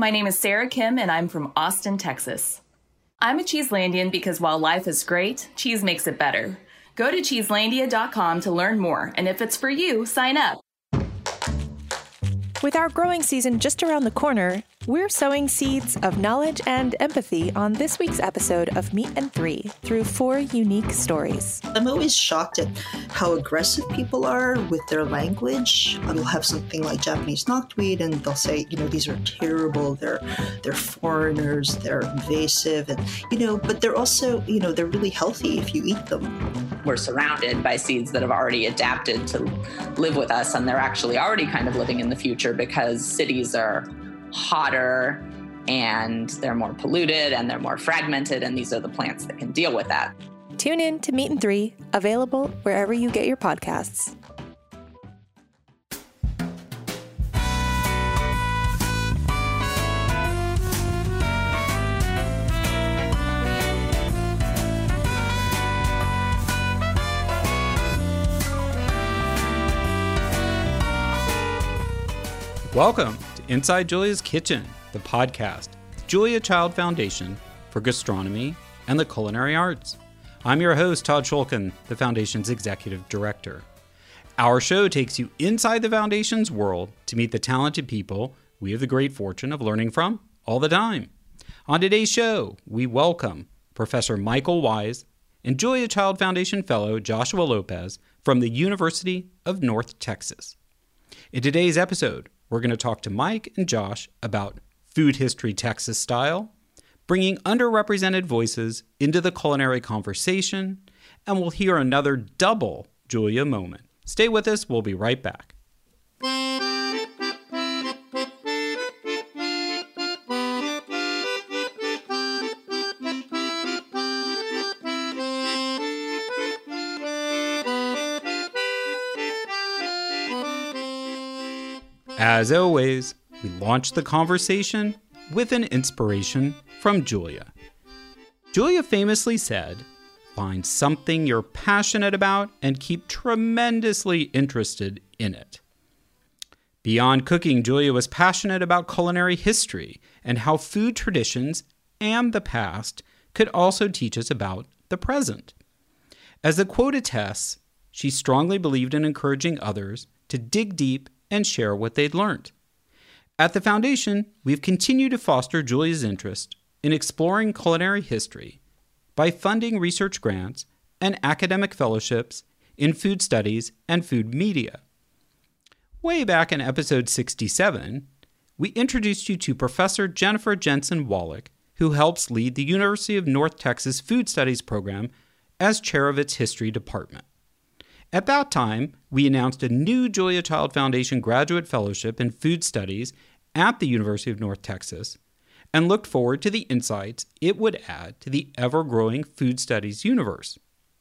My name is Sarah Kim, and I'm from Austin, Texas. I'm a Cheeselandian because while life is great, cheese makes it better. Go to cheeselandia.com to learn more, and if it's for you, sign up. With our growing season just around the corner, we're sowing seeds of knowledge and empathy on this week's episode of Meat and Three through 4 unique stories. I'm always shocked at how aggressive people are with their language. You'll have something like Japanese knotweed and they'll say, these are terrible, they're foreigners, they're invasive, and, but they're also, they're really healthy if you eat them. We're surrounded by seeds that have already adapted to live with us, and they're actually already kind of living in the future because cities are hotter and they're more polluted and they're more fragmented, and these are the plants that can deal with that. Tune in to Meat and Three, available wherever you get your podcasts. Welcome to Inside Julia's Kitchen, the podcast, the Julia Child Foundation for Gastronomy and the Culinary Arts. I'm your host, Todd Shulkin, the Foundation's Executive Director. Our show takes you inside the Foundation's world to meet the talented people we have the great fortune of learning from all the time. On today's show, we welcome Professor Michael Wise and Julia Child Foundation Fellow Joshua Lopez from the University of North Texas. In today's episode, we're going to talk to Mike and Josh about food history Texas style, bringing underrepresented voices into the culinary conversation, and we'll hear another double Julia moment. Stay with us. We'll be right back. As always, we launch the conversation with an inspiration from Julia. Julia famously said, "Find something you're passionate about and keep tremendously interested in it." Beyond cooking, Julia was passionate about culinary history and how food traditions and the past could also teach us about the present. As the quote attests, she strongly believed in encouraging others to dig deep and share what they'd learned. At the Foundation, we've continued to foster Julia's interest in exploring culinary history by funding research grants and academic fellowships in food studies and food media. Way back in episode 67, we introduced you to Professor Jennifer Jensen Wallach, who helps lead the University of North Texas Food Studies program as chair of its history department. At that time, we announced a new Julia Child Foundation graduate fellowship in food studies at the University of North Texas and looked forward to the insights it would add to the ever-growing food studies universe.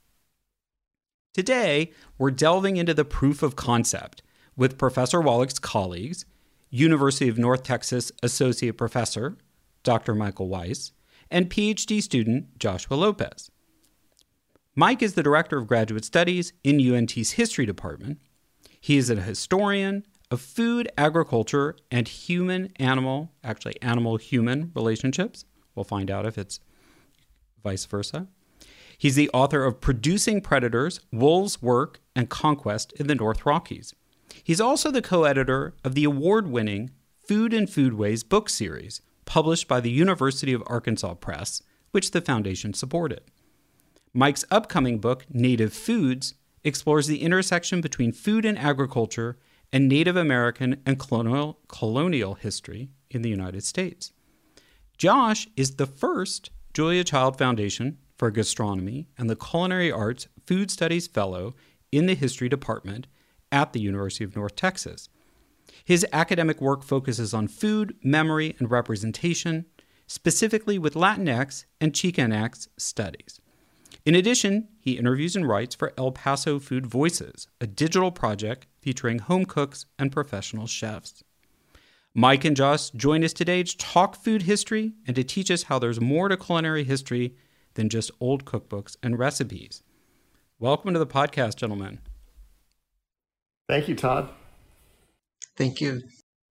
Today, we're delving into the proof of concept with Professor Wallach's colleagues, University of North Texas Associate Professor Dr. Michael Wise, and PhD student Joshua Lopez. Mike is the Director of Graduate Studies in UNT's History Department. He is a historian of food, agriculture, and animal-human relationships. We'll find out if it's vice versa. He's the author of Producing Predators, Wolves' Work and Conquest in the North Rockies. He's also the co-editor of the award-winning Food and Foodways book series, published by the University of Arkansas Press, which the Foundation supported. Mike's upcoming book, Native Foods, explores the intersection between food and agriculture and Native American and colonial history in the United States. Josh is the first Julia Child Foundation for Gastronomy and the Culinary Arts Food Studies Fellow in the History Department at the University of North Texas. His academic work focuses on food, memory, and representation, specifically with Latinx and Chicanx studies. In addition, he interviews and writes for El Paso Food Voices, a digital project featuring home cooks and professional chefs. Mike and Josh join us today to talk food history and to teach us how there's more to culinary history than just old cookbooks and recipes. Welcome to the podcast, gentlemen. Thank you, Todd. Thank you.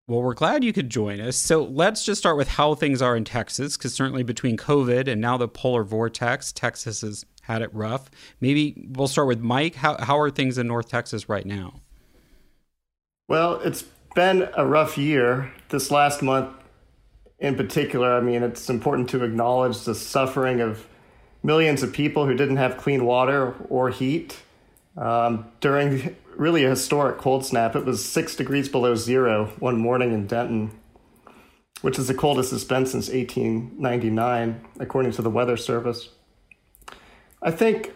Well, we're glad you could join us. So let's just start with how things are in Texas, because certainly between COVID and now the polar vortex, Texas has had it rough. Maybe we'll start with Mike. How are things in North Texas right now? Well, it's been a rough year. This last month in particular, I mean, it's important to acknowledge the suffering of millions of people who didn't have clean water or heat. During really a historic cold snap, it was 6 degrees below zero one morning in Denton, which is the coldest it's been since 1899, according to the Weather Service. I think,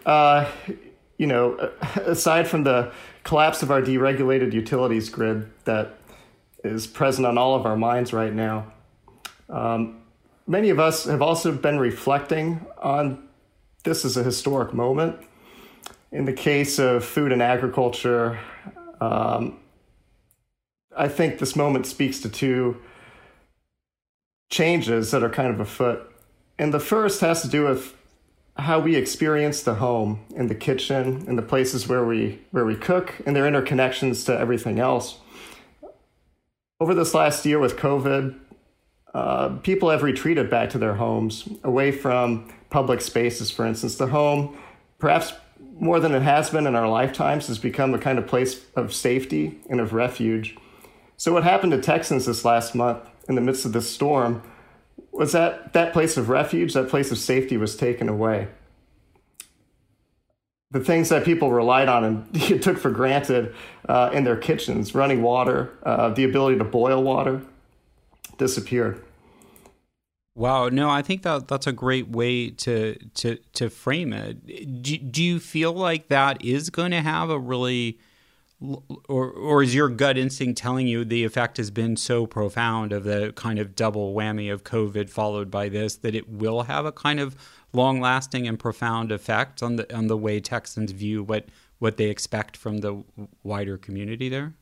aside from the collapse of our deregulated utilities grid that is present on all of our minds right now, many of us have also been reflecting on this as a historic moment. In the case of food and agriculture, I think this moment speaks to two changes that are kind of afoot. And the first has to do with how we experience the home and the kitchen and the places where we cook and their interconnections to everything else. Over this last year with COVID, people have retreated back to their homes, away from public spaces, for instance. The home, perhaps more than it has been in our lifetimes, has become a kind of place of safety and of refuge. So what happened to Texans this last month in the midst of this storm was that place of refuge, that place of safety was taken away. The things that people relied on and took for granted in their kitchens, running water, the ability to boil water, disappeared. Wow, no, I think that's a great way to frame it. Do you feel like that is going to have a really, or is your gut instinct telling you the effect has been so profound of the kind of double whammy of COVID followed by this that it will have a kind of long-lasting and profound effect on the way Texans view what they expect from the wider community there?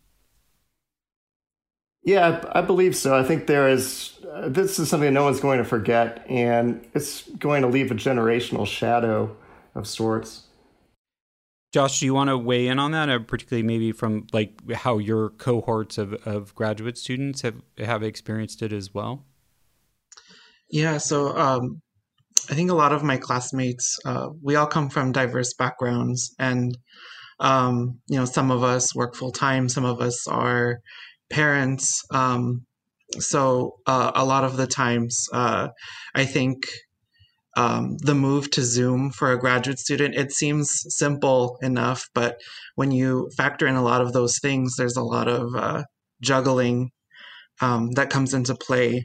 Yeah, I believe so. I think this is something no one's going to forget, and it's going to leave a generational shadow of sorts. Josh, do you want to weigh in on that, or particularly maybe from like how your cohorts of graduate students have experienced it as well? Yeah, so I think a lot of my classmates, we all come from diverse backgrounds, and some of us work full time, some of us are parents. So a lot of the times, I think the move to Zoom for a graduate student, it seems simple enough, but when you factor in a lot of those things, there's a lot of juggling that comes into play.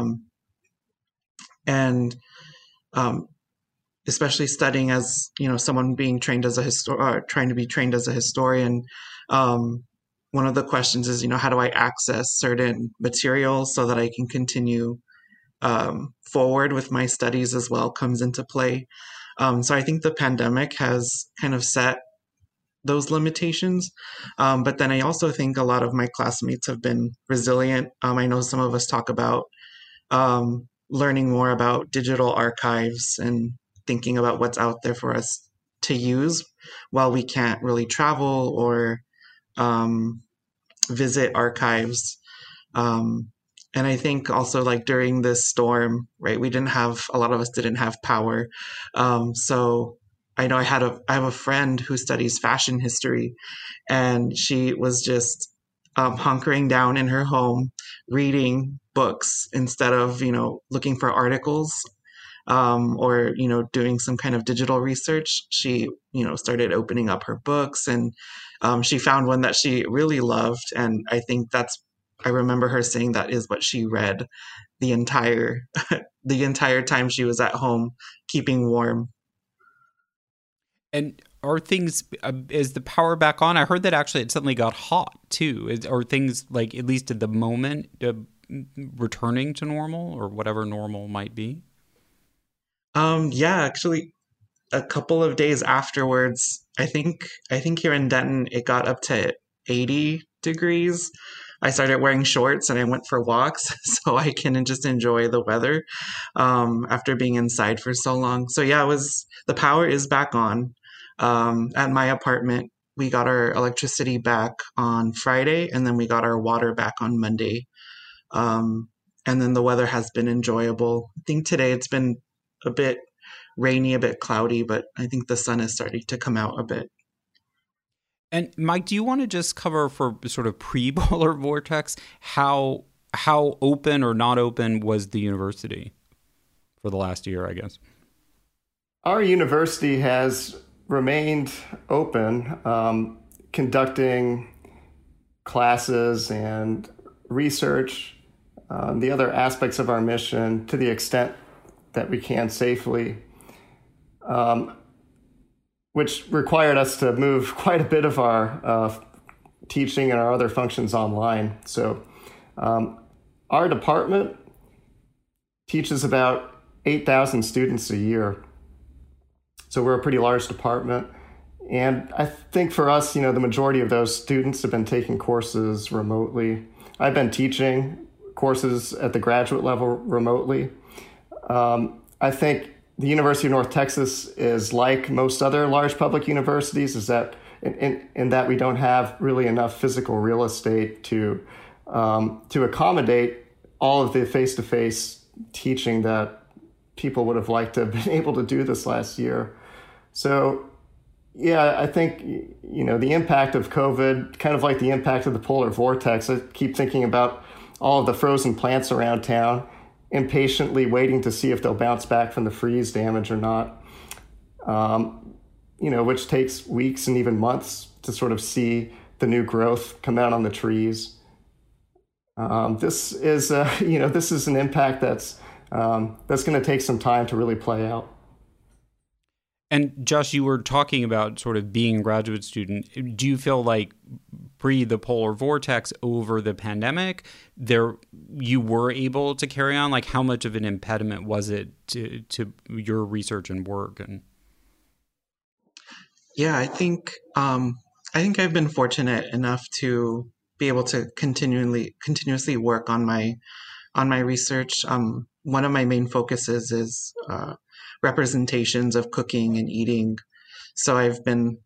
And especially studying as, someone being trained as trying to be trained as a historian, one of the questions is, how do I access certain materials so that I can continue forward with my studies as well comes into play. So I think the pandemic has kind of set those limitations. But then I also think a lot of my classmates have been resilient. I know some of us talk about learning more about digital archives and thinking about what's out there for us to use while we can't really travel or visit archives. And I think also like during this storm, right, a lot of us didn't have power. So I know I have a friend who studies fashion history, and she was just hunkering down in her home, reading books instead of, looking for articles or, doing some kind of digital research. She, started opening up her books, and she found one that she really loved. And I think I remember her saying that is what she read the entire time she was at home, keeping warm. And are things, is the power back on? I heard that actually it suddenly got hot too. Are things like, at least at the moment, returning to normal or whatever normal might be? Yeah, actually a couple of days afterwards, I think here in Denton, it got up to 80 degrees. I started wearing shorts and I went for walks so I can just enjoy the weather after being inside for so long. So yeah, the power is back on. At my apartment, we got our electricity back on Friday, and then we got our water back on Monday. And then the weather has been enjoyable. I think today it's been a bit rainy, a bit cloudy, but I think the sun is starting to come out a bit. And Mike, do you want to just cover for sort of pre-polar vortex how open or not open was the university for the last year, I guess? Our university has remained open, conducting classes and research, the other aspects of our mission to the extent that we can safely, which required us to move quite a bit of our teaching and our other functions online. So our department teaches about 8,000 students a year. So we're a pretty large department. And I think for us, the majority of those students have been taking courses remotely. I've been teaching courses at the graduate level remotely. I think the University of North Texas is like most other large public universities, is that in that we don't have really enough physical real estate to accommodate all of the face-to-face teaching that people would have liked to have been able to do this last year. So, yeah, I think, the impact of COVID, kind of like the impact of the polar vortex, I keep thinking about all of the frozen plants around town, impatiently waiting to see if they'll bounce back from the freeze damage or not, which takes weeks and even months to sort of see the new growth come out on the trees. This is an impact that's going to take some time to really play out. And Josh, you were talking about sort of being a graduate student. Do you feel like pre the polar vortex over the pandemic, you were able to carry on? Like, how much of an impediment was it to your research and work? And yeah, I think I've been fortunate enough to be able to continuously work on my research. One of my main focuses is representations of cooking and eating. So I've been,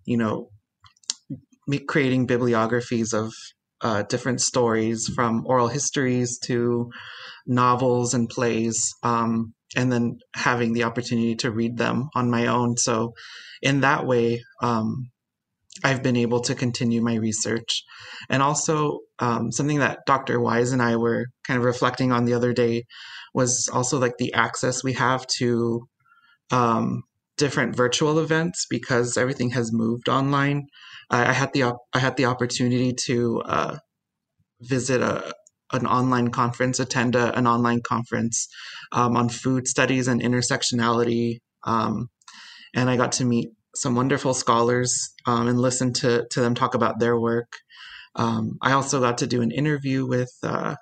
creating bibliographies of different stories, from oral histories to novels and plays, and then having the opportunity to read them on my own. So in that way, I've been able to continue my research. And also something that Dr. Wise and I were kind of reflecting on the other day was also like the access we have to different virtual events, because everything has moved online. I had the opportunity to visit an online conference, attend an online conference on food studies and intersectionality, and I got to meet some wonderful scholars and listen to them talk about their work. I also got to do an interview with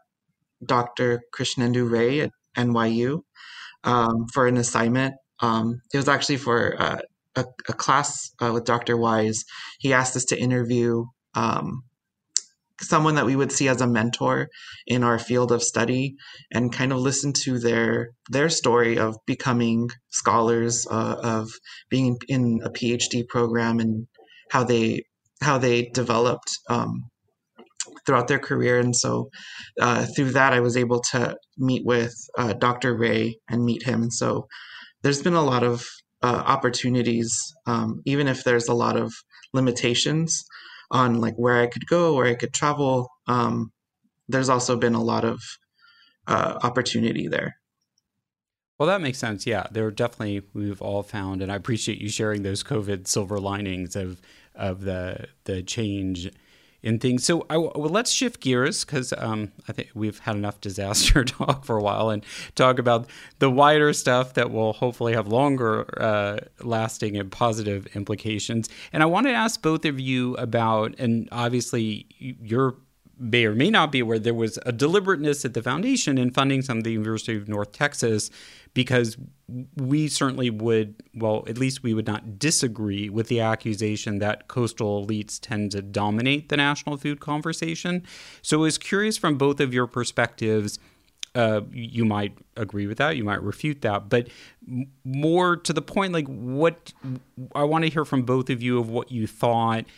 Dr. Krishnendu Ray at NYU for an assignment. It was actually for a class with Dr. Wise. He asked us to interview someone that we would see as a mentor in our field of study, and kind of listen to their story of becoming scholars, of being in a PhD program, and how they developed throughout their career. And so through that, I was able to meet with Dr. Ray and meet him. And so there's been a lot of opportunities, even if there's a lot of limitations on like where I could go, where I could travel. There's also been a lot of opportunity there. Well, that makes sense. Yeah, we've all found, and I appreciate you sharing those COVID silver linings of the change in things. So let's shift gears, because I think we've had enough disaster talk for a while, and talk about the wider stuff that will hopefully have longer lasting and positive implications. And I want to ask both of you about, and obviously you're may or may not be aware, there was a deliberateness at the foundation in funding some of the University of North Texas, because we certainly would, well, at least we would not disagree with the accusation that coastal elites tend to dominate the national food conversation. So I was curious from both of your perspectives, you might agree with that, you might refute that, but more to the point, like what I want to hear from both of you of what you thought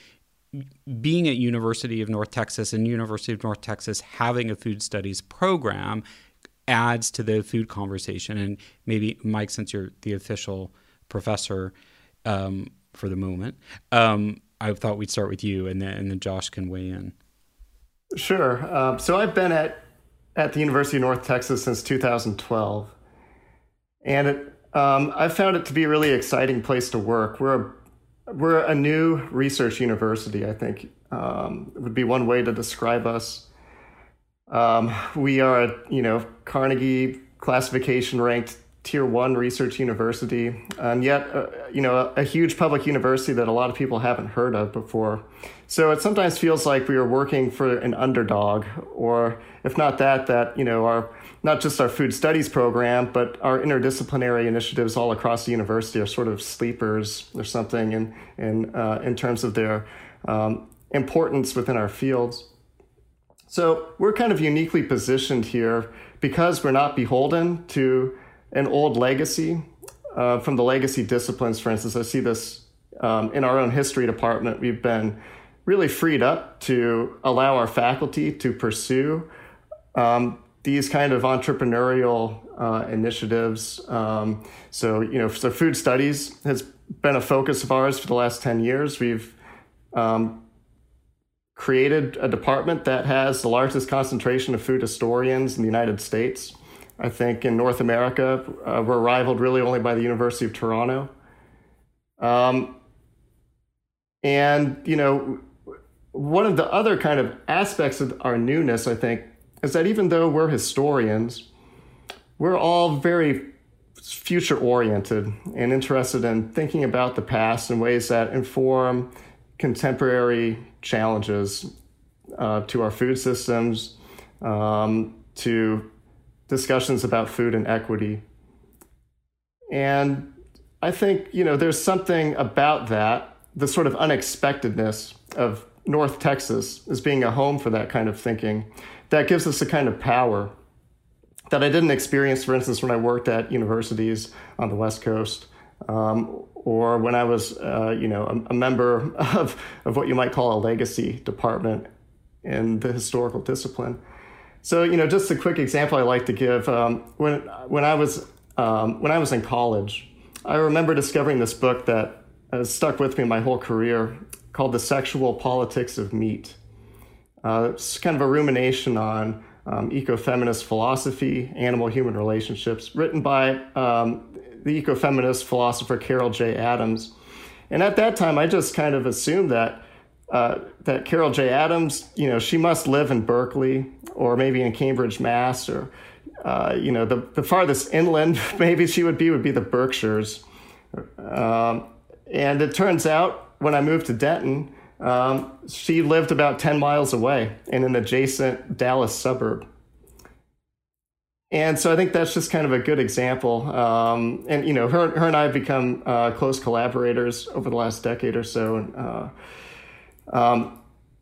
being at University of North Texas and University of North Texas having a food studies program adds to the food conversation. And maybe, Mike, since you're the official professor for the moment, I thought we'd start with you, and then Josh can weigh in. Sure. So I've been at the University of North Texas since 2012, and I've found it to be a really exciting place to work. We're a new research university, I think, would be one way to describe us. We are a Carnegie classification ranked Tier 1 research university, and yet a huge public university that a lot of people haven't heard of before. So it sometimes feels like we are working for an underdog, or if not that our not just our food studies program, but our interdisciplinary initiatives all across the university are sort of sleepers or something in terms of their importance within our fields. So we're kind of uniquely positioned here because we're not beholden to an old legacy from the legacy disciplines. For instance, I see this in our own history department. We've been really freed up to allow our faculty to pursue these kind of entrepreneurial initiatives. So food studies has been a focus of ours for the last 10 years. We've created a department that has the largest concentration of food historians in the United States. I think in North America, we're rivaled really only by the University of Toronto. One of the other kind of aspects of our newness, I think, is that even though we're historians, we're all very future-oriented and interested in thinking about the past in ways that inform contemporary challenges to our food systems, to discussions about food and equity. And I think, there's something about that, the sort of unexpectedness of North Texas as being a home for that kind of thinking, that gives us a kind of power that I didn't experience, for instance, when I worked at universities on the West Coast, or when I was, a member of what you might call a legacy department in the historical discipline. So, just a quick example I like to give. When I was in college, I remember discovering this book that has stuck with me my whole career, called The Sexual Politics of Meat. It's kind of a rumination on ecofeminist philosophy, animal-human relationships, written by the ecofeminist philosopher Carol J. Adams. And at that time, I just kind of assumed that Carol J. Adams, she must live in Berkeley or maybe in Cambridge, Mass, or, the farthest inland maybe she would be the Berkshires. And it turns out when I moved to Denton, she lived about 10 miles away in an adjacent Dallas suburb. And so I think that's just kind of a good example. And, her and I have become close collaborators over the last decade or so. And,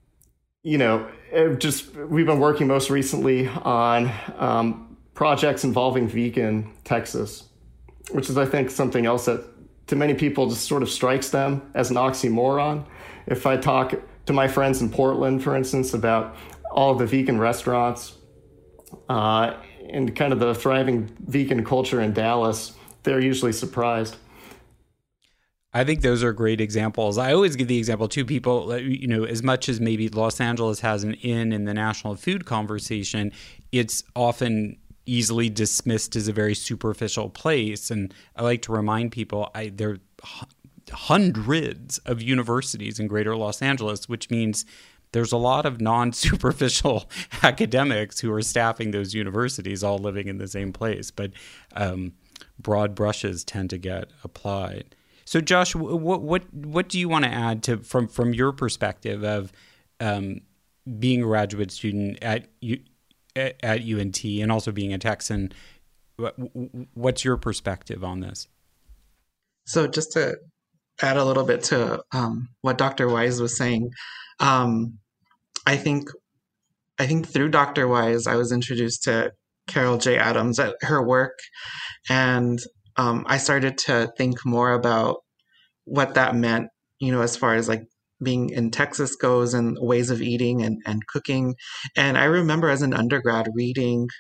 we've been working most recently on projects involving vegan Texas, which is, I think, something else that to many people just sort of strikes them as an oxymoron. If I talk to my friends in Portland, for instance, about all of the vegan restaurants and kind of the thriving vegan culture in Dallas, they're usually surprised. I think those are great examples. I always give the example to people, as much as maybe Los Angeles has an in the national food conversation, it's often easily dismissed as a very superficial place. And I like to remind people there are hundreds of universities in greater Los Angeles, which means there's a lot of non-superficial academics who are staffing those universities, all living in the same place. But broad brushes tend to get applied. So, Josh, what do you want to add to from your perspective of being a graduate student at UNT and also being a Texan? What's your perspective on this? So, just to add a little bit to what Dr. Wise was saying, I think through Dr. Wise, I was introduced to Carol J. Adams at her work, and I started to think more about what that meant, as far as like being in Texas goes and ways of eating and cooking. And I remember as an undergrad reading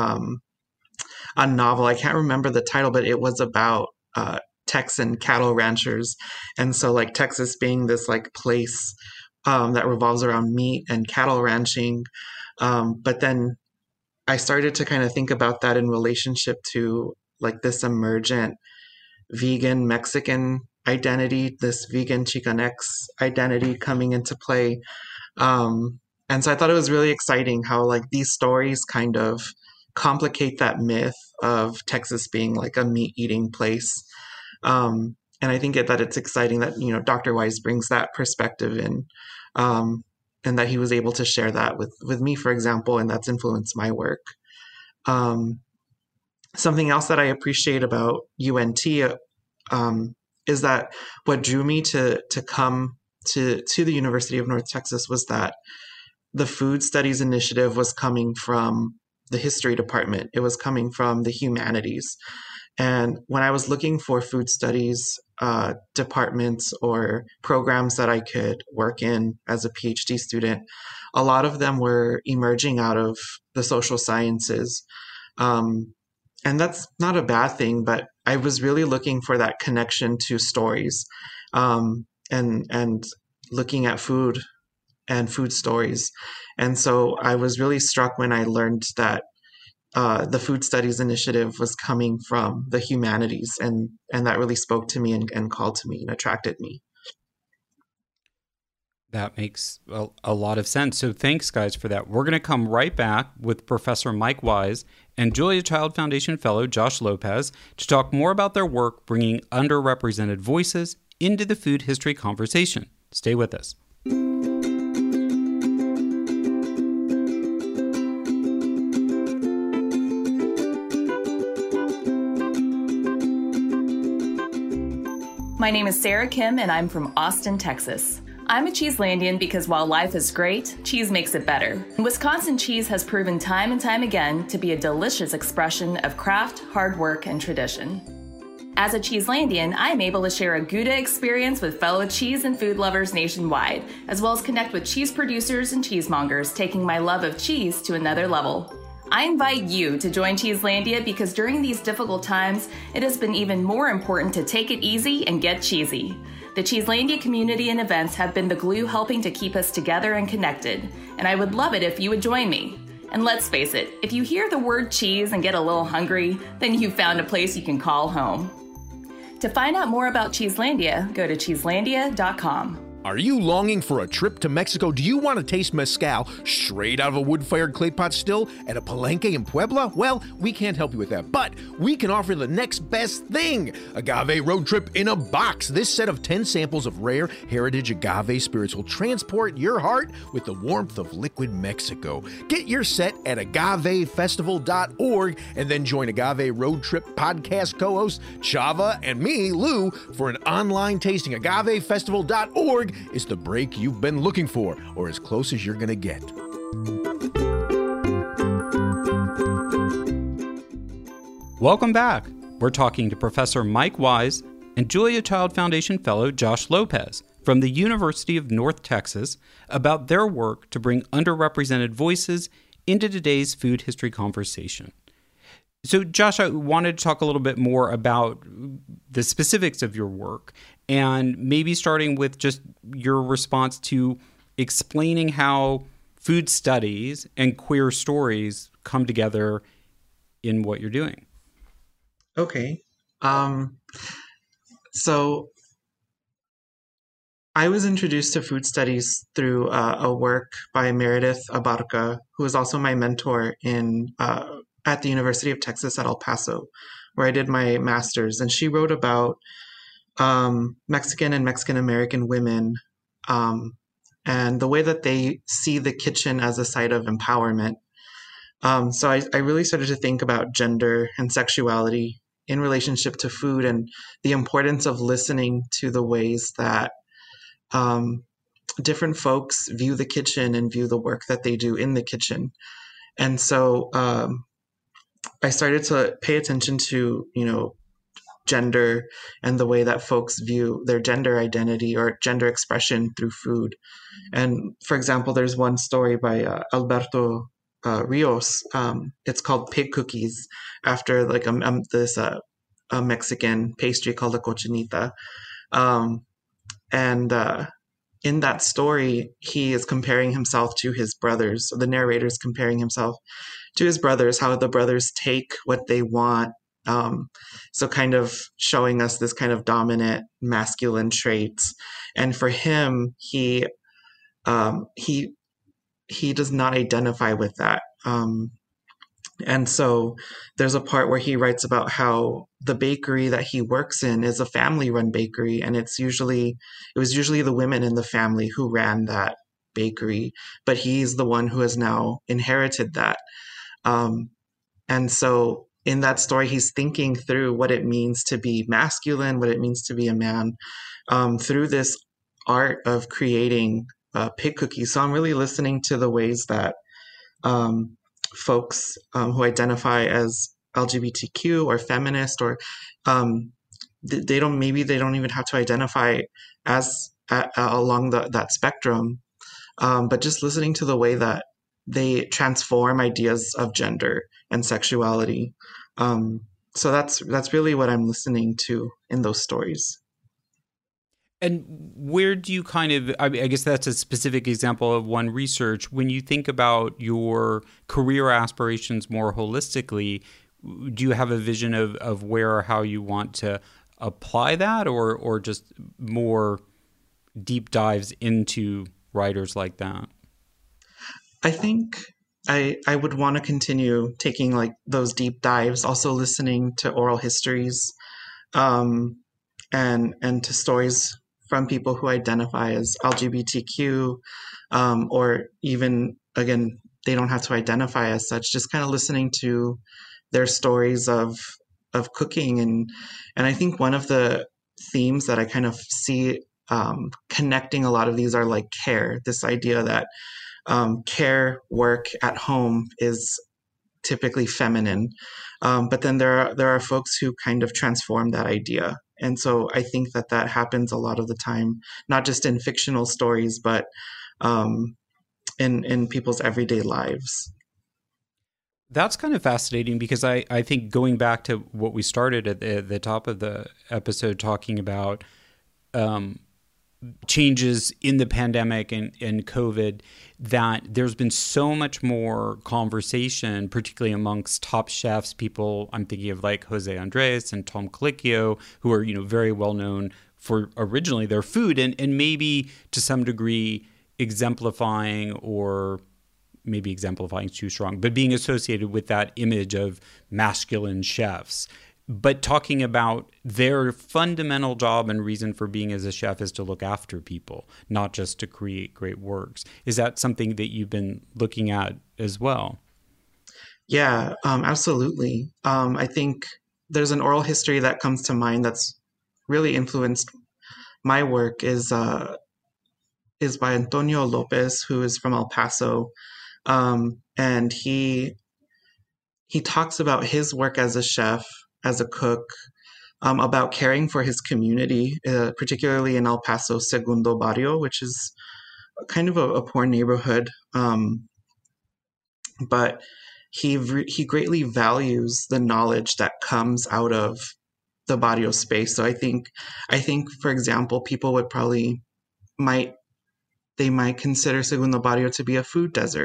a novel. I can't remember the title, but it was about Texan cattle ranchers. And so like Texas being this like place that revolves around meat and cattle ranching. But then I started to kind of think about that in relationship to like this emergent vegan Mexican identity, this vegan Chicanx identity coming into play. And so I thought it was really exciting how like these stories kind of complicate that myth of Texas being like a meat eating place. And I think that it's exciting that, you know, Dr. Wise brings that perspective in, and that he was able to share that with me, for example, and that's influenced my work. Something else that I appreciate about UNT is that what drew me to come to the University of North Texas was that the Food Studies Initiative was coming from the history department. It was coming from the humanities. And when I was looking for food studies departments or programs that I could work in as a PhD student, a lot of them were emerging out of the social sciences. And that's not a bad thing, but I was really looking for that connection to stories, and looking at food and food stories. And so I was really struck when I learned that the Food Studies Initiative was coming from the humanities, and that really spoke to me and called to me and attracted me. That makes a lot of sense. So thanks, guys, for that. We're going to come right back with Professor Mike Wise and Julia Child Foundation Fellow Josh Lopez to talk more about their work bringing underrepresented voices into the food history conversation. Stay with us. My name is Sarah Kim, and I'm from Austin, Texas. I'm a Cheeselandian because while life is great, cheese makes it better. Wisconsin cheese has proven time and time again to be a delicious expression of craft, hard work, and tradition. As a Cheeselandian, I'm able to share a Gouda experience with fellow cheese and food lovers nationwide, as well as connect with cheese producers and cheesemongers, taking my love of cheese to another level. I invite you to join Cheeselandia because during these difficult times, it has been even more important to take it easy and get cheesy. The Cheeselandia community and events have been the glue helping to keep us together and connected, and I would love it if you would join me. And let's face it, if you hear the word cheese and get a little hungry, then you've found a place you can call home. To find out more about Cheeselandia, go to cheeselandia.com. Are you longing for a trip to Mexico? Do you want to taste mezcal straight out of a wood-fired clay pot still at a Palenque in Puebla? Well, we can't help you with that, but we can offer the next best thing. Agave Road Trip in a Box. This set of 10 samples of rare heritage agave spirits will transport your heart with the warmth of liquid Mexico. Get your set at agavefestival.org and then join Agave Road Trip podcast co-hosts Chava and me, Lou, for an online tasting. Agavefestival.org is the break you've been looking for, or as close as you're going to get. Welcome back. We're talking to Professor Mike Wise and Julia Child Foundation Fellow Josh Lopez from the University of North Texas about their work to bring underrepresented voices into today's food history conversation. So, Josh, I wanted to talk a little bit more about the specifics of your work, and maybe starting with just your response to explaining how food studies and queer stories come together in what you're doing. Okay. So I was introduced to food studies through a work by Meredith Abarca, who is also my mentor at the University of Texas at El Paso, where I did my master's. And she wrote about Mexican and Mexican-American women and the way that they see the kitchen as a site of empowerment. So I really started to think about gender and sexuality in relationship to food and the importance of listening to the ways that different folks view the kitchen and view the work that they do in the kitchen. And so I started to pay attention to, gender and the way that folks view their gender identity or gender expression through food. And for example, there's one story by Alberto Rios. It's called Pig Cookies, after like this a Mexican pastry called a cochinita. And in that story, he is comparing himself to his brothers. So the narrator is comparing himself to his brothers, how the brothers take what they want. So kind of showing us this kind of dominant masculine traits. And for him, he does not identify with that. And so there's a part where he writes about how the bakery that he works in is a family-run bakery, and it was usually the women in the family who ran that bakery, but he's the one who has now inherited that. And so in that story, he's thinking through what it means to be masculine, what it means to be a man, through this art of creating pig cookies. So I'm really listening to the ways that folks who identify as LGBTQ or feminist, or they don't even have to identify as along that spectrum, but just listening to the way that they transform ideas of gender and sexuality. So that's really what I'm listening to in those stories. And where do you I guess that's a specific example of one research. When you think about your career aspirations more holistically, do you have a vision of where or how you want to apply that, or just more deep dives into writers like that? I think I would want to continue taking like those deep dives, also listening to oral histories, and to stories from people who identify as LGBTQ, or even, again, they don't have to identify as such, just kind of listening to their stories of cooking. And I think one of the themes that I kind of see connecting a lot of these are like care, this idea that care work at home is typically feminine. But then there are folks who kind of transform that idea. And so I think that happens a lot of the time, not just in fictional stories, but in people's everyday lives. That's kind of fascinating, because I think going back to what we started at the top of the episode talking about changes in the pandemic and COVID, that there's been so much more conversation, particularly amongst top chefs, people I'm thinking of like Jose Andres and Tom Colicchio, who are, very well known for originally their food, and maybe to some degree exemplifying, or maybe exemplifying is too strong, but being associated with that image of masculine chefs. But talking about their fundamental job and reason for being as a chef is to look after people, not just to create great works. Is that something that you've been looking at as well? Yeah, absolutely. I think there's an oral history that comes to mind that's really influenced my work is by Antonio Lopez, who is from El Paso. And he talks about his work as a chef, as a cook, about caring for his community, particularly in El Paso Segundo Barrio, which is kind of a poor neighborhood. But he greatly values the knowledge that comes out of the barrio space. So I think, for example, people would might consider Segundo Barrio to be a food desert,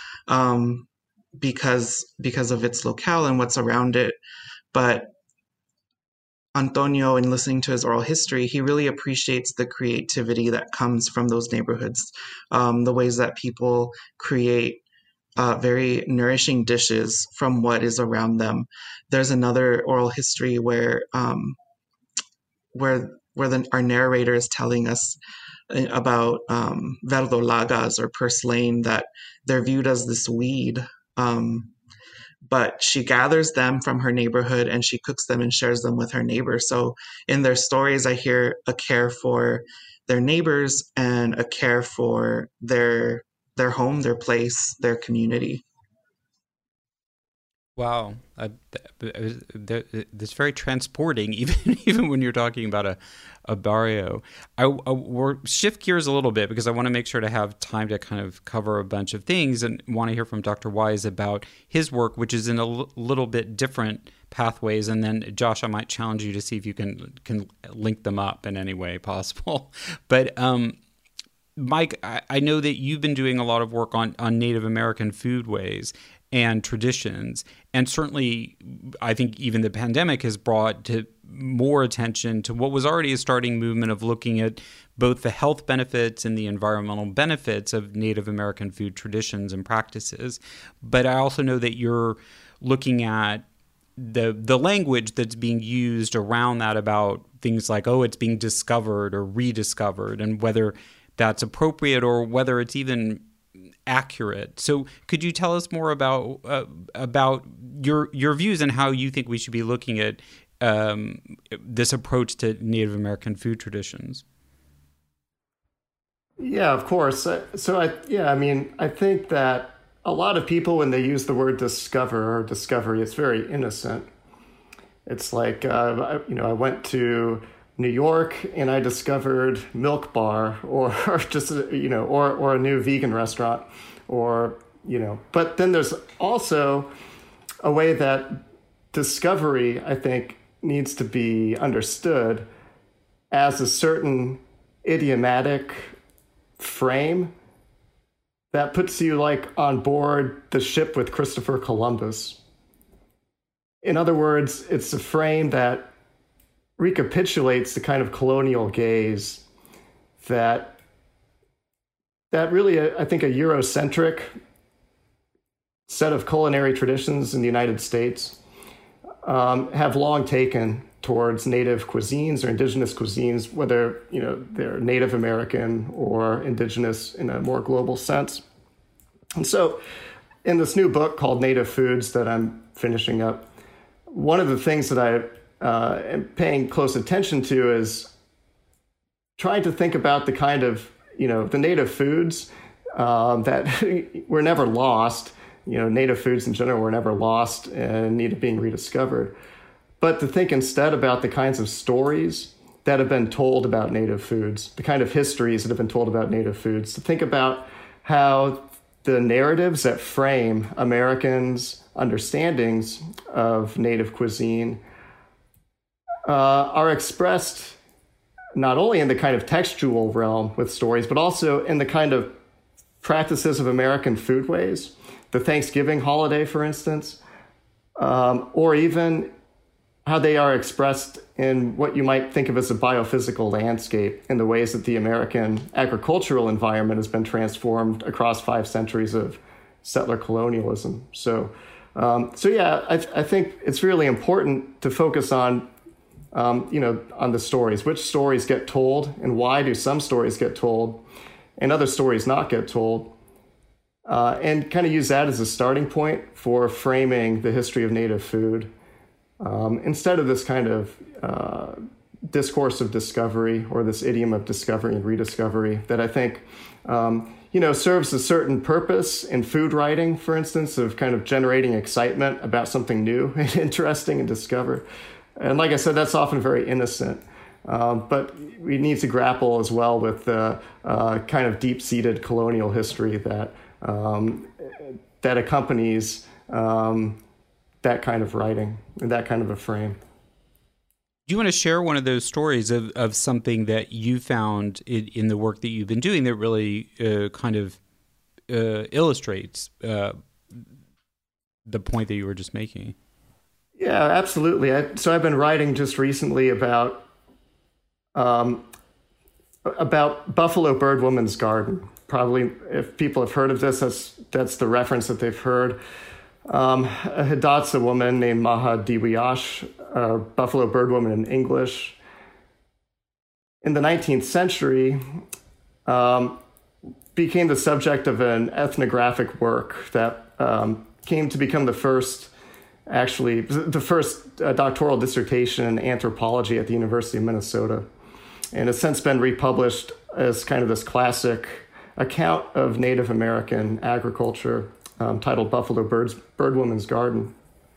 because of its locale and what's around it. But Antonio, in listening to his oral history, he really appreciates the creativity that comes from those neighborhoods, the ways that people create very nourishing dishes from what is around them. There's another oral history where our narrator is telling us about verdolagas, or purslane, that they're viewed as this weed. But she gathers them from her neighborhood and she cooks them and shares them with her neighbors. So in their stories, I hear a care for their neighbors and a care for their home, their place, their community. Wow, that's very transporting, even when you're talking about a barrio. We'll shift gears a little bit because I want to make sure to have time to kind of cover a bunch of things, and want to hear from Dr. Wise about his work, which is in a little bit different pathways. And then, Josh, I might challenge you to see if you can link them up in any way possible. But Mike, I know that you've been doing a lot of work on Native American foodways and traditions. And certainly, I think even the pandemic has brought to more attention to what was already a starting movement of looking at both the health benefits and the environmental benefits of Native American food traditions and practices. But I also know that you're looking at the language that's being used around that about things like, oh, it's being discovered or rediscovered, and whether that's appropriate or whether it's even accurate. So could you tell us more about your views and how you think we should be looking at this approach to Native American food traditions? Yeah, of course. I think that a lot of people, when they use the word discover or discovery, it's very innocent. It's like, I went to New York and I discovered Milk Bar or just, or a new vegan restaurant but then there's also a way that discovery, I think, needs to be understood as a certain idiomatic frame that puts you like on board the ship with Christopher Columbus. In other words, it's a frame that recapitulates the kind of colonial gaze that really, I think, a Eurocentric set of culinary traditions in the United States have long taken towards native cuisines or indigenous cuisines, whether they're Native American or indigenous in a more global sense. And so in this new book called Native Foods that I'm finishing up, one of the things that I am paying close attention to is trying to think about the kind of, the native foods that were never lost. Native foods in general were never lost and needed being rediscovered. But to think instead about the kinds of stories that have been told about native foods, the kind of histories that have been told about native foods, to think about how the narratives that frame Americans' understandings of native cuisine are expressed not only in the kind of textual realm with stories, but also in the kind of practices of American foodways, the Thanksgiving holiday, for instance, or even how they are expressed in what you might think of as a biophysical landscape in the ways that the American agricultural environment has been transformed across 5 centuries of settler colonialism. So I think it's really important to focus on on the stories, which stories get told and why do some stories get told and other stories not get told, and kind of use that as a starting point for framing the history of native food, instead of this kind of discourse of discovery or this idiom of discovery and rediscovery that I think serves a certain purpose in food writing, for instance, of kind of generating excitement about something new and interesting and discovered. And like I said, that's often very innocent. But we need to grapple as well with the kind of deep-seated colonial history that accompanies that kind of writing and that kind of a frame. Do you want to share one of those stories of something that you found in the work that you've been doing that really kind of illustrates the point that you were just making? Yeah, absolutely. So I've been writing just recently about Buffalo Bird Woman's Garden. Probably, if people have heard of this, that's the reference that they've heard. A Hidatsa woman named Maha Diwiyash, Buffalo Bird Woman in English, in the 19th century, became the subject of an ethnographic work that came to become the first doctoral dissertation in anthropology at the University of Minnesota, and has since been republished as kind of this classic account of Native American agriculture, titled Buffalo Bird Woman's Garden.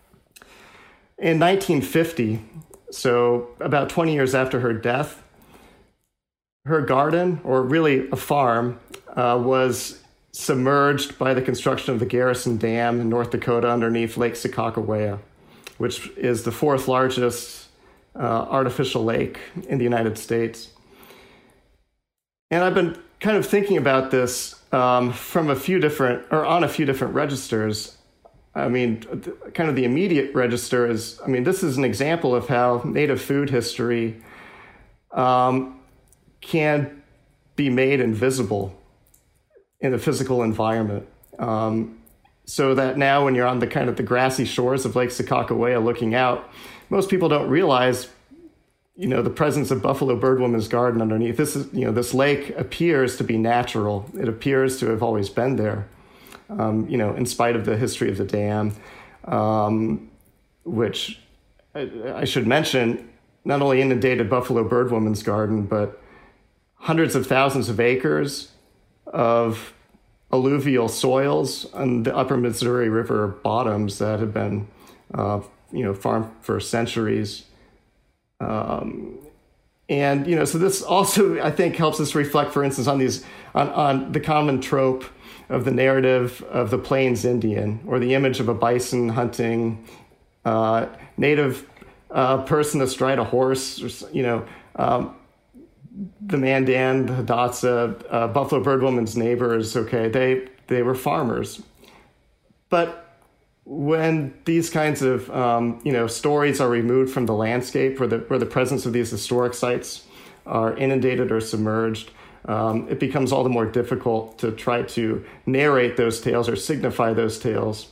In 1950, so about 20 years after her death, her garden, or really a farm, was submerged by the construction of the Garrison Dam in North Dakota underneath Lake Sakakawea, which is the fourth largest artificial lake in the United States. And I've been kind of thinking about this on a few different registers. I mean, kind of the immediate register is, this is an example of how Native food history can be made invisible in the physical environment. So that now when you're on the kind of the grassy shores of Lake Sakakawea looking out, most people don't realize, the presence of buffalo birdwoman's garden underneath. This lake appears to be natural. It appears to have always been there, in spite of the history of the dam, which I should mention, not only inundated buffalo birdwoman's garden, but hundreds of thousands of acres of alluvial soils on the upper Missouri River bottoms that have been, farmed for centuries. So this also, I think, helps us reflect, for instance, on the common trope of the narrative of the Plains Indian, or the image of a bison hunting native person astride a horse, the Mandan, the Hidatsa, Buffalo Birdwoman's neighbors, they were farmers. But when these kinds of, stories are removed from the landscape, where the presence of these historic sites are inundated or submerged, it becomes all the more difficult to try to narrate those tales or signify those tales.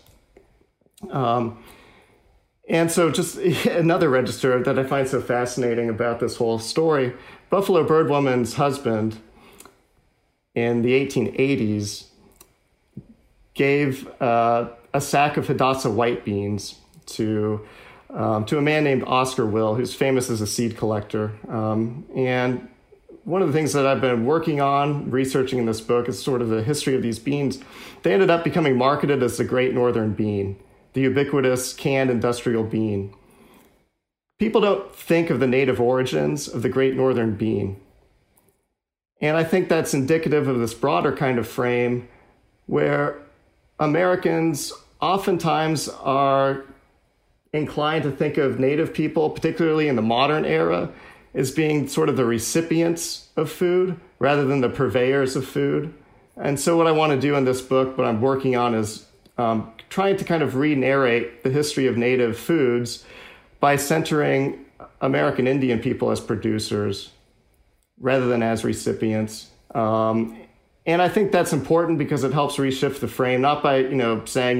And so just another register that I find so fascinating about this whole story, Buffalo Birdwoman's husband in the 1880s gave a sack of Hidatsa white beans to a man named Oscar Will, who's famous as a seed collector. And one of the things that I've been working on, researching in this book, is sort of the history of these beans. They ended up becoming marketed as the Great Northern Bean, the ubiquitous canned industrial bean. People don't think of the native origins of the Great Northern Bean. And I think that's indicative of this broader kind of frame where Americans oftentimes are inclined to think of Native people, particularly in the modern era, as being sort of the recipients of food rather than the purveyors of food. And so what I want to do in this book, what I'm working on, is trying to kind of re-narrate the history of Native foods by centering American Indian people as producers rather than as recipients. And I think that's important because it helps reshift the frame, not by, saying,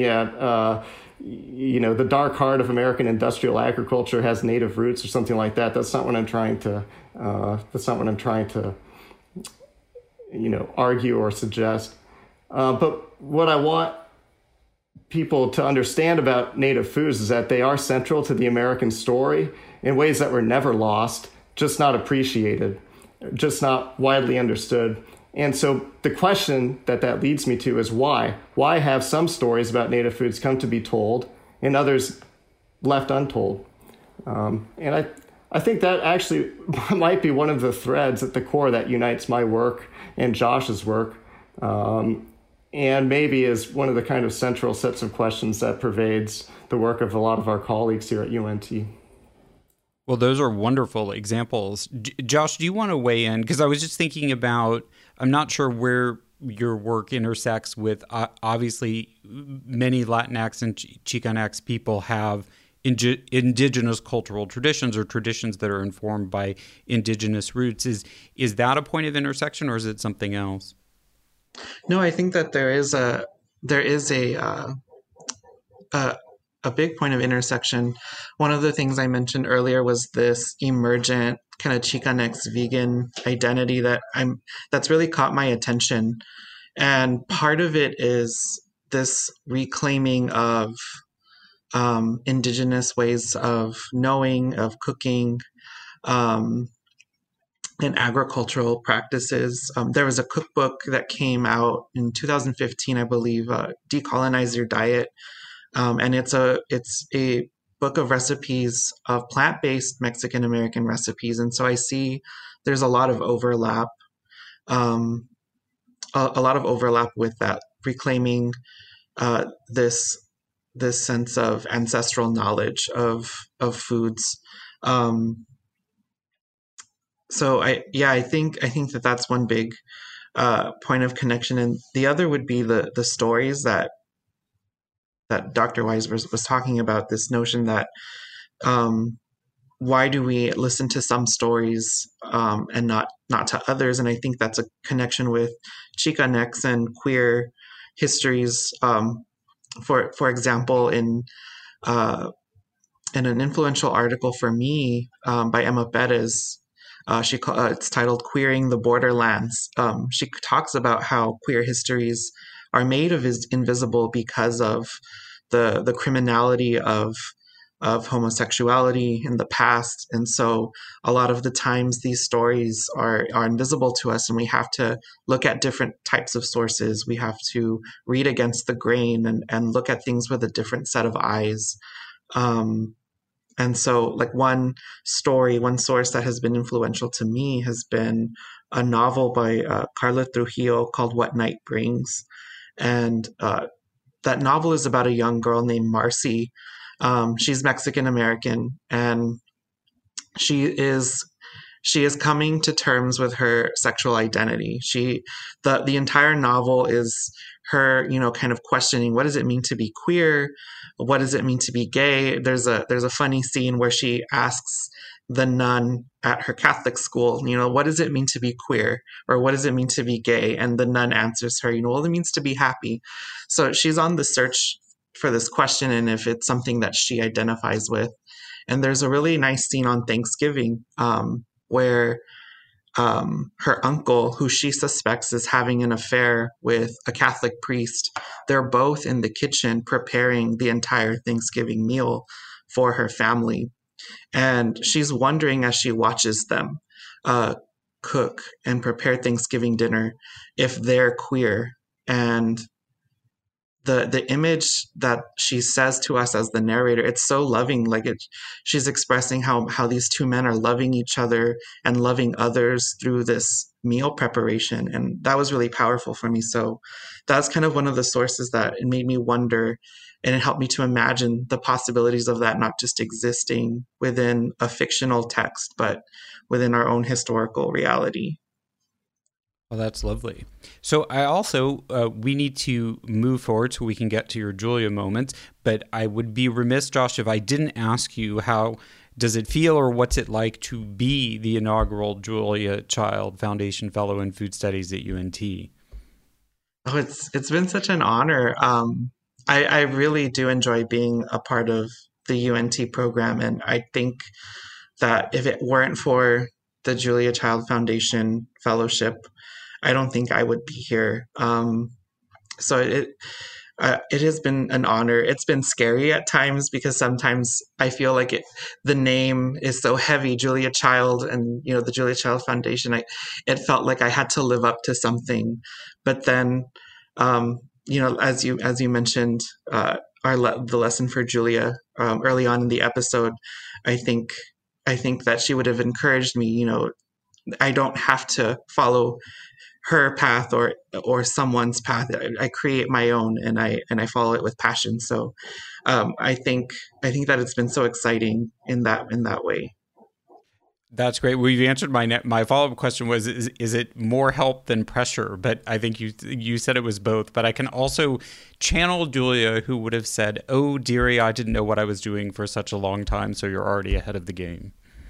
the dark heart of American industrial agriculture has Native roots or something like that. That's not what I'm trying to, argue or suggest. But what I want people to understand about Native foods is that they are central to the American story in ways that were never lost, just not appreciated, just not widely understood. And so the question that leads me to is why? Why have some stories about Native foods come to be told and others left untold? And I think that actually might be one of the threads at the core that unites my work and Josh's work, and maybe is one of the kind of central sets of questions that pervades the work of a lot of our colleagues here at UNT. Well, those are wonderful examples. Josh, do you want to weigh in? Because I was just thinking about, I'm not sure where your work intersects with, obviously, many Latinx and Chicanx people have indigenous cultural traditions or traditions that are informed by indigenous roots. Is that a point of intersection, or is it something else? No, I think that there is a big point of intersection. One of the things I mentioned earlier was this emergent kind of Chicanx vegan identity that's really caught my attention. And part of it is this reclaiming of indigenous ways of knowing, of cooking, and agricultural practices. There was a cookbook that came out in 2015, I believe, Decolonize Your Diet. And it's a book of recipes of plant-based Mexican American recipes, and so I see there's a lot of overlap, a lot of overlap with that, reclaiming this sense of ancestral knowledge of foods. So I think that that's one big point of connection, and the other would be the stories that Dr. Wise was talking about. This notion that why do we listen to some stories and not to others? And I think that's a connection with Chicanx and queer histories. For example, in an influential article for me by Emma Perez, it's titled "Queering the Borderlands." She talks about how queer histories are made invisible because of the criminality of homosexuality in the past, and so a lot of the times these stories are invisible to us, and we have to look at different types of sources. We have to read against the grain and look at things with a different set of eyes. And so, like, one source that has been influential to me has been a novel by Carla Trujillo called What Night Brings. And that novel is about a young girl named Marcy. She's Mexican American, and she is coming to terms with her sexual identity. The entire novel is her, kind of questioning, what does it mean to be queer? What does it mean to be gay? There's a funny scene where she asks the nun at her Catholic school, what does it mean to be queer? Or what does it mean to be gay? And the nun answers her, well, it means to be happy. So she's on the search for this question and if it's something that she identifies with. And there's a really nice scene on Thanksgiving where her uncle, who she suspects is having an affair with a Catholic priest, they're both in the kitchen preparing the entire Thanksgiving meal for her family. And she's wondering as she watches them cook and prepare Thanksgiving dinner if they're queer. And the image that she says to us as the narrator, it's so loving. She's expressing how these two men are loving each other and loving others through this meal preparation. And that was really powerful for me. So that's kind of one of the sources that it made me wonder, and it helped me to imagine the possibilities of that not just existing within a fictional text, but within our own historical reality. Well, that's lovely. So I also, we need to move forward so we can get to your Julia moments, but I would be remiss, Josh, if I didn't ask you, how does it feel or what's it like to be the inaugural Julia Child Foundation Fellow in Food Studies at UNT? Oh, it's been such an honor. I really do enjoy being a part of the UNT program, and I think that if it weren't for the Julia Child Foundation Fellowship, I don't think I would be here. So it has been an honor. It's been scary at times because sometimes I feel like the name is so heavy, Julia Child, and the Julia Child Foundation. It felt like I had to live up to something. But then, as you mentioned, the lesson for Julia early on in the episode, I think that she would have encouraged me. I don't have to follow her path or someone's path. I create my own, and I follow it with passion. So I think that it's been so exciting in that way. That's great. Well, you've answered my follow-up question was, is it more help than pressure? But I think you said it was both. But I can also channel Julia, who would have said, "Oh, dearie, I didn't know what I was doing for such a long time, so you're already ahead of the game."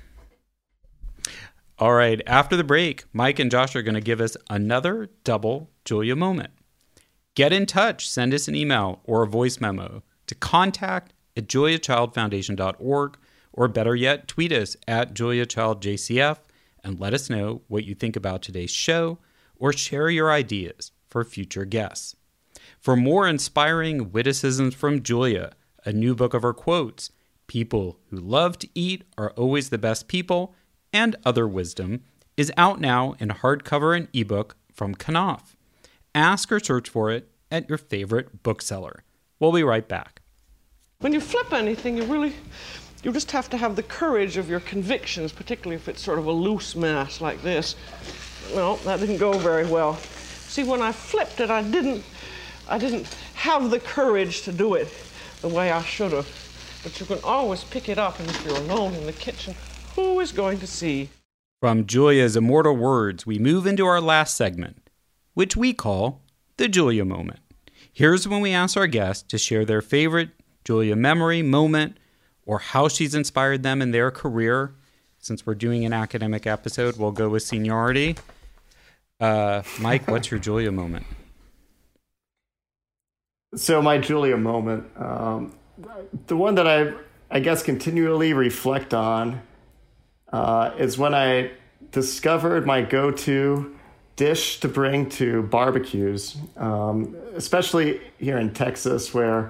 All right, after the break, Mike and Josh are going to give us another double Julia moment. Get in touch. Send us an email or a voice memo to contact@juliachildfoundation.org, or better yet, tweet us at JuliaChildJCF and let us know what you think about today's show, or share your ideas for future guests. For more inspiring witticisms from Julia, a new book of her quotes, "People who love to eat are always the best people," and other wisdom, is out now in hardcover and ebook from Knopf. Ask or search for it at your favorite bookseller. We'll be right back. When you flip anything, you just have to have the courage of your convictions, particularly if it's sort of a loose mass like this. Well, that didn't go very well. See, when I flipped it, I didn't have the courage to do it the way I should have. But you can always pick it up, and if you're alone in the kitchen, who is going to see? From Julia's immortal words, we move into our last segment, which we call the Julia Moment. Here's when we ask our guests to share their favorite Julia memory, moment, or how she's inspired them in their career. Since we're doing an academic episode, we'll go with seniority. Mike, what's your Julia moment? So my Julia moment, the one that I guess continually reflect on is when I discovered my go-to dish to bring to barbecues, especially here in Texas, where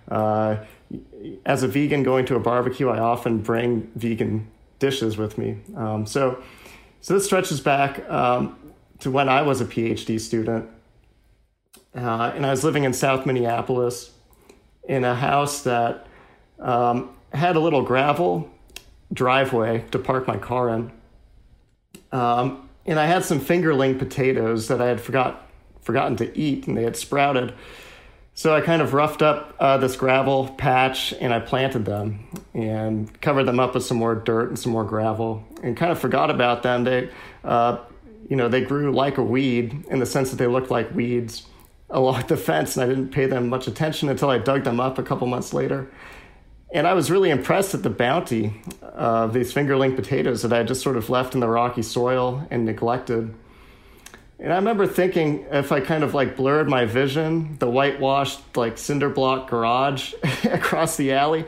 as a vegan going to a barbecue, I often bring vegan dishes with me. So this stretches back to when I was a PhD student, and I was living in South Minneapolis in a house that had a little gravel driveway to park my car in. And I had some fingerling potatoes that I had forgotten to eat, and they had sprouted. So I kind of roughed up this gravel patch, and I planted them and covered them up with some more dirt and some more gravel, and kind of forgot about them. They grew like a weed in the sense that they looked like weeds along the fence, and I didn't pay them much attention until I dug them up a couple months later. And I was really impressed at the bounty of these fingerling potatoes that I had just sort of left in the rocky soil and neglected. And I remember thinking, if I kind of like blurred my vision, the whitewashed like cinder block garage across the alley,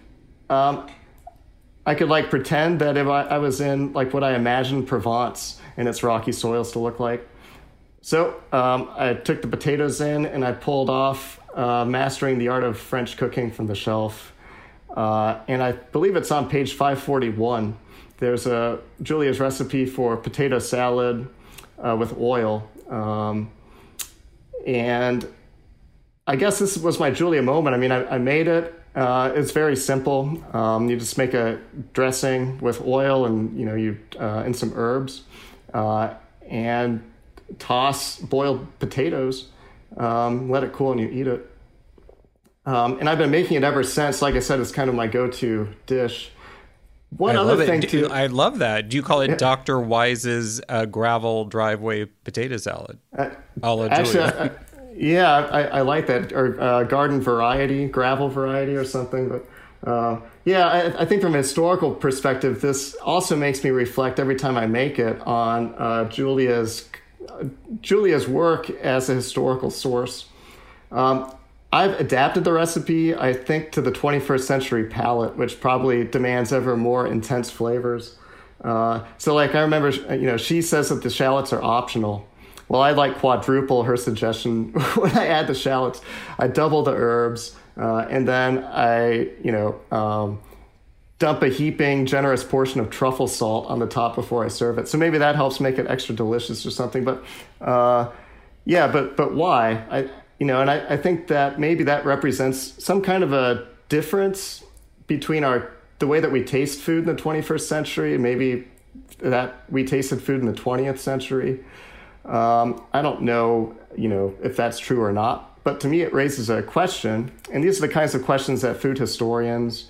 I could like pretend that if I was in like what I imagined Provence and its rocky soils to look like. So I took the potatoes in and I pulled off Mastering the Art of French Cooking from the shelf. And I believe it's on page 541. There's a Julia's recipe for potato salad with oil. And I guess this was my Julia moment. I mean, I made it. It's very simple. You just make a dressing with oil and, and some herbs, and toss boiled potatoes, let it cool, and you eat it. And I've been making it ever since. Like I said, it's kind of my go-to dish. One other thing too. I love that. Do you call it Dr. Wise's gravel driveway potato salad? Actually, I like that. Or garden variety, gravel variety or something. But I think from a historical perspective, this also makes me reflect every time I make it on Julia's work as a historical source. I've adapted the recipe, I think, to the 21st century palate, which probably demands ever more intense flavors. So like I remember, she says that the shallots are optional. Well, I like quadruple her suggestion. When I add the shallots, I double the herbs, and then I, dump a heaping, generous portion of truffle salt on the top before I serve it. So maybe that helps make it extra delicious or something. But but why? I think that maybe that represents some kind of a difference between the way that we taste food in the 21st century and maybe that we tasted food in the 20th century. I don't know, if that's true or not, but to me it raises a question, and these are the kinds of questions that food historians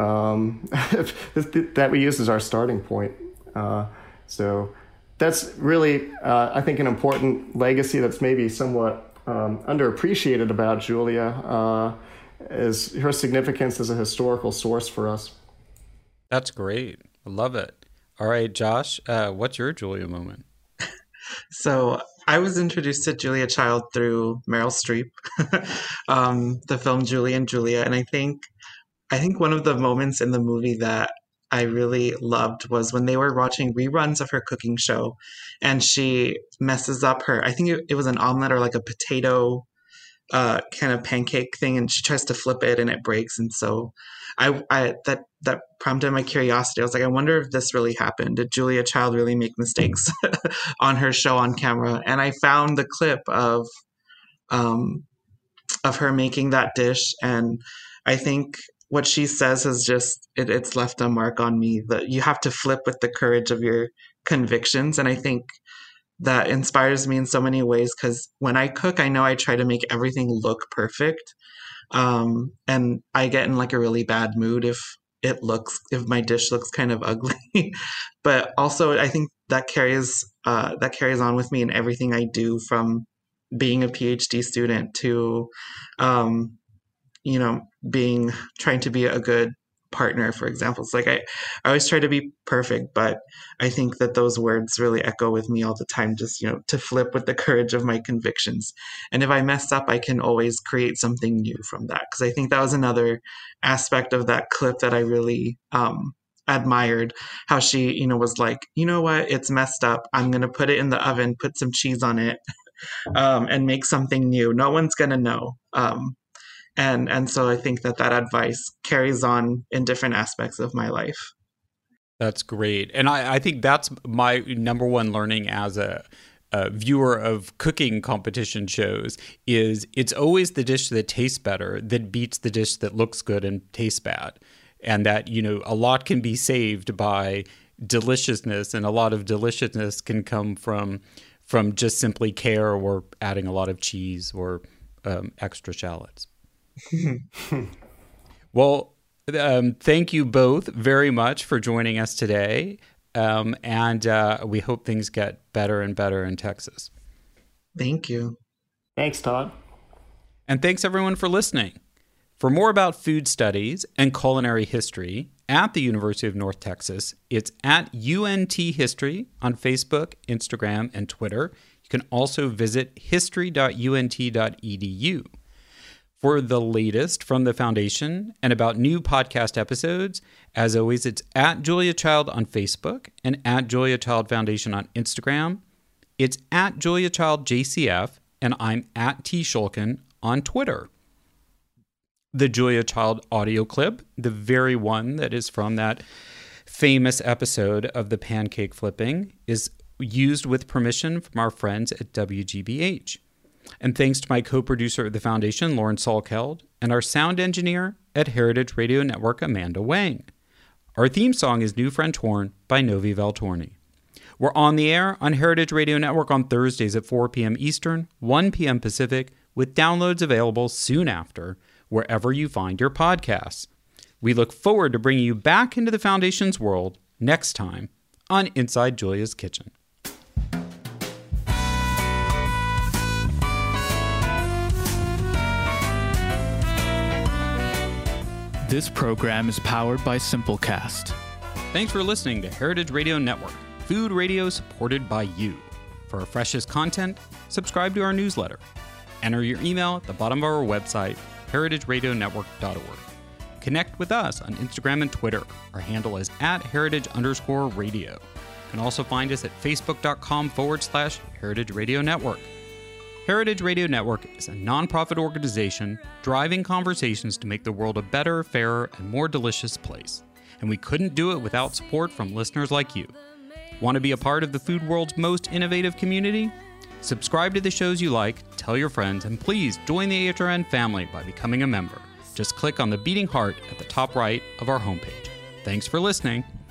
that we use as our starting point. So that's really, I think, an important legacy that's maybe somewhat underappreciated about Julia, is her significance as a historical source for us. That's great. I love it. All right, Josh, what's your Julia moment? So I was introduced to Julia Child through Meryl Streep, the film Julie and Julia. And I think one of the moments in the movie that I really loved was when they were watching reruns of her cooking show, and she messes up I think it was an omelet or like a potato kind of pancake thing, and she tries to flip it and it breaks. And so that prompted my curiosity. I was like, I wonder if this really happened. Did Julia Child really make mistakes on her show on camera? And I found the clip of her making that dish, and I think what she says has just, it's left a mark on me, that you have to flip with the courage of your convictions. And I think that inspires me in so many ways, because when I cook, I know I try to make everything look perfect. And I get in like a really bad mood if my dish looks kind of ugly. But also I think that carries on with me in everything I do, from being a PhD student to, trying to be a good partner, for example. It's like I always try to be perfect, but I think that those words really echo with me all the time, just, to flip with the courage of my convictions. And if I mess up, I can always create something new from that. Because I think that was another aspect of that clip that I really admired, how she, was like, you know what, it's messed up. I'm going to put it in the oven, put some cheese on it, and make something new. No one's going to know. And so I think that advice carries on in different aspects of my life. That's great. And I think that's my number one learning as a viewer of cooking competition shows is it's always the dish that tastes better that beats the dish that looks good and tastes bad. And that, a lot can be saved by deliciousness, and a lot of deliciousness can come from just simply care or adding a lot of cheese or extra shallots. Well, thank you both very much for joining us today. And we hope things get better and better in Texas. Thank you. Thanks, Todd. And thanks everyone for listening. For more about food studies and culinary history at the University of North Texas, it's at UNT History on Facebook, Instagram, and Twitter. You can also visit history.unt.edu. For the latest from the Foundation and about new podcast episodes, as always, it's at Julia Child on Facebook and at Julia Child Foundation on Instagram. It's at Julia Child JCF, and I'm at T. Shulkin on Twitter. The Julia Child audio clip, the very one that is from that famous episode of the pancake flipping, is used with permission from our friends at WGBH. And thanks to my co-producer at the Foundation, Lauren Salkeld, and our sound engineer at Heritage Radio Network, Amanda Wang. Our theme song is New French Horn by Novi Valtorni. We're on the air on Heritage Radio Network on Thursdays at 4 p.m. Eastern, 1 p.m. Pacific, with downloads available soon after, wherever you find your podcasts. We look forward to bringing you back into the Foundation's world next time on Inside Julia's Kitchen. This program is powered by Simplecast. Thanks for listening to Heritage Radio Network, food radio supported by you. For our freshest content, subscribe to our newsletter. Enter your email at the bottom of our website, heritageradionetwork.org. Connect with us on Instagram and Twitter. Our handle is @heritage_radio. You can also find us at facebook.com/Heritage Radio Network. Heritage Radio Network is a nonprofit organization driving conversations to make the world a better, fairer, and more delicious place. And we couldn't do it without support from listeners like you. Want to be a part of the food world's most innovative community? Subscribe to the shows you like, tell your friends, and please join the AHRN family by becoming a member. Just click on the beating heart at the top right of our homepage. Thanks for listening.